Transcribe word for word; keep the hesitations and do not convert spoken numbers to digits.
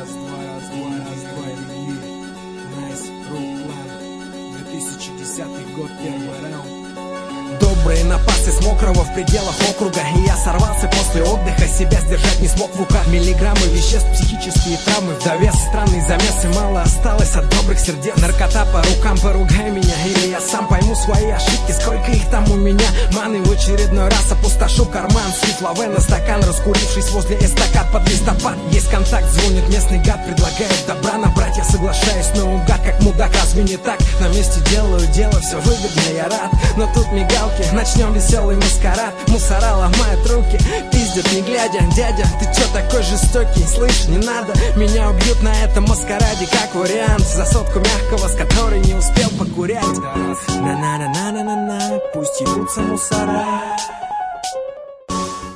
Раз, два, раз, два, раз, два, ревью. Найс, Руклан. две тысячи десятый год, первый раунд. Добрые напасы с мокрого в пределах округа. И я сорвался после отдыха, себя сдержать не смог в руках. Миллиграммы веществ, психические травмы в довес. Странные замесы, мало осталось от добрых сердец. Наркота по рукам, поругай меня, или я сам пойму свои ошибки. Сколько их там у меня, маны в очередной раз опустошу карман. Свифлове на стакан, раскурившись возле эстакад под листопад. Есть контакт, звонит местный гад, предлагает добра набрать. Я соглашаюсь наугад, как мудак, разве не так? На месте делаю дело, все выгодно, я рад. Но тут мигалки, начнем веселый маскарад. Мусора ломают руки, пиздят не глядя. Дядя, ты чё такой жестокий? Слышь, не надо, меня убьют на этом маскараде. Как вариант, за сотку мягкого, с которой не успел покурять. На-на-на-на-на-на-на, пусть ебутся мусора.